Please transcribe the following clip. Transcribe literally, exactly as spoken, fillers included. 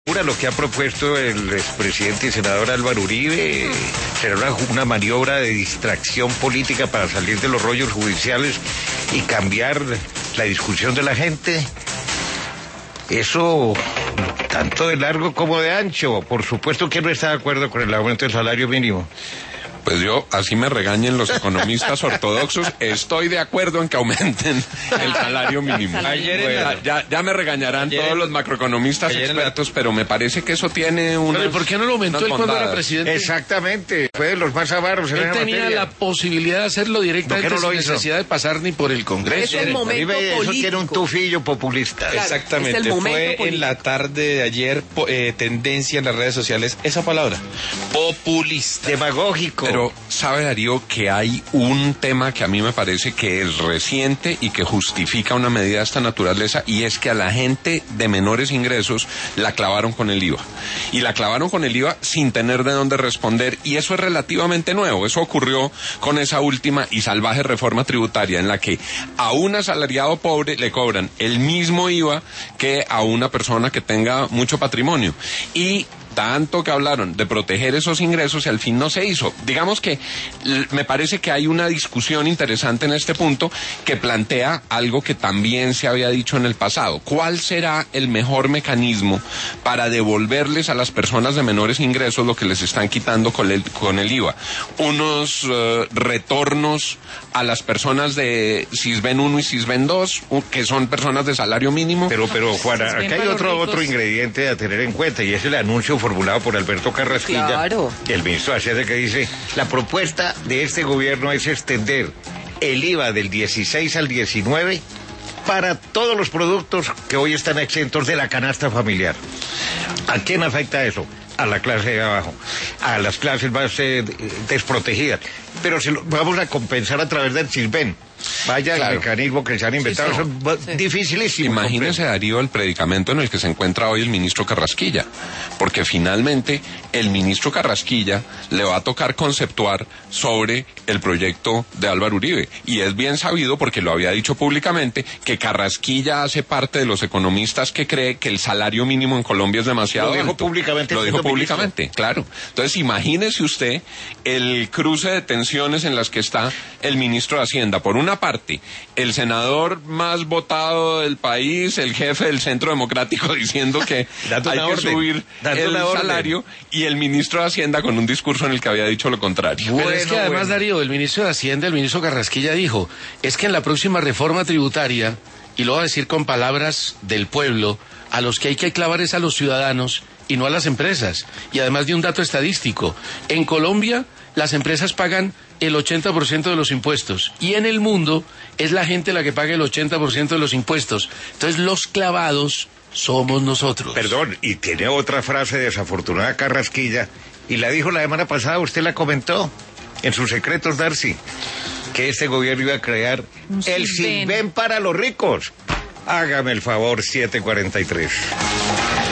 Lo que ha propuesto el expresidente y senador Álvaro Uribe será una, una maniobra de distracción política para salir de los rollos judiciales y cambiar la discusión de la gente. Eso, tanto de largo como de ancho. Por supuesto que no está de acuerdo con el aumento del salario mínimo. Pues yo, así me regañen los economistas ortodoxos, estoy de acuerdo en que aumenten el salario mínimo. Ayer bueno, la... ya, ya me regañarán ayer todos los macroeconomistas expertos, la... pero me parece que eso tiene una... ¿Por qué no lo aumentó él cuando era presidente? Exactamente, fue de los más avaros. Él tenía materia. la posibilidad de hacerlo directamente no sin necesidad de pasar ni por el Congreso. Es el momento eso político. Tiene un tufillo populista. Claro, exactamente, es el fue político. En la tarde de ayer eh, tendencia en las redes sociales esa palabra, populista. Demagógico. Pero, ¿sabe, Darío, que hay un tema que a mí me parece que es reciente y que justifica una medida de esta naturaleza, y es que a la gente de menores ingresos la clavaron con el I V A? Y la clavaron con el I V A sin tener de dónde responder, y eso es relativamente nuevo. Eso ocurrió con esa última y salvaje reforma tributaria, en la que a un asalariado pobre le cobran el mismo I V A que a una persona que tenga mucho patrimonio. Y tanto que hablaron de proteger esos ingresos y al fin no se hizo. Digamos que me parece que hay una discusión interesante en este punto que plantea algo que también se había dicho en el pasado. ¿Cuál será el mejor mecanismo para devolverles a las personas de menores ingresos lo que les están quitando con el, con el I V A? Unos uh, retornos a las personas de Sisbén uno y Sisbén dos, que son personas de salario mínimo. Pero, pero Juana, acá hay otro, otro ingrediente a tener en cuenta, y es el anuncio formulado por Alberto Carrasquilla, claro. el ministro de Hacienda, que dice: la propuesta de este gobierno es extender el I V A del dieciséis al diecinueve para todos los productos que hoy están exentos de la canasta familiar. ¿A quién afecta eso? A la clase de abajo, a las clases más eh, desprotegidas. Pero se lo vamos a compensar a través del Sisbén. Vaya, claro. El mecanismo que se han inventado, sí, sí. Son sí. dificilísimos. Imagínese, Darío, el predicamento en el que se encuentra hoy el ministro Carrasquilla, porque finalmente el ministro Carrasquilla le va a tocar conceptuar sobre el proyecto de Álvaro Uribe, y es bien sabido, porque lo había dicho públicamente, que Carrasquilla hace parte de los economistas que cree que el salario mínimo en Colombia es demasiado alto. Lo dijo alto. públicamente. Lo dijo públicamente, ministro. Claro. Entonces, imagínese usted el cruce de tensiones en las que está el ministro de Hacienda. Por una parte, el senador más votado del país, el jefe del Centro Democrático, diciendo que hay que orden, subir el salario, y el ministro de Hacienda con un discurso en el que había dicho lo contrario. Bueno, Pero es que además, bueno. Darío, el ministro de Hacienda, el ministro Carrasquilla dijo, es que en la próxima reforma tributaria, y lo va a decir con palabras del pueblo, a los que hay que clavar es a los ciudadanos y no a las empresas. Y además de un dato estadístico, en Colombia las empresas pagan el ochenta por ciento de los impuestos, y en el mundo es la gente la que paga el ochenta por ciento de los impuestos. Entonces los clavados somos nosotros. Perdón, y tiene otra frase desafortunada Carrasquilla, y la dijo la semana pasada, usted la comentó en sus secretos, Darcy, que este gobierno iba a crear un el Sisbén para los ricos. Hágame el favor, siete cuarenta y tres.